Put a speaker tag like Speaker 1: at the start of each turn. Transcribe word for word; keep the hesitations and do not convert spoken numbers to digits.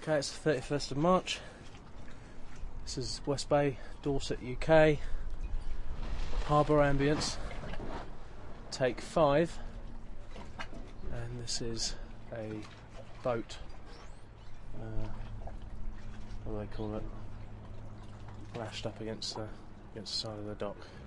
Speaker 1: Okay, it's the thirty-first of March. This is West Bay, Dorset, U K. Harbour ambience. Take five. And this is a boat. Uh, what do they call it? Lashed up against the, against the side of the dock.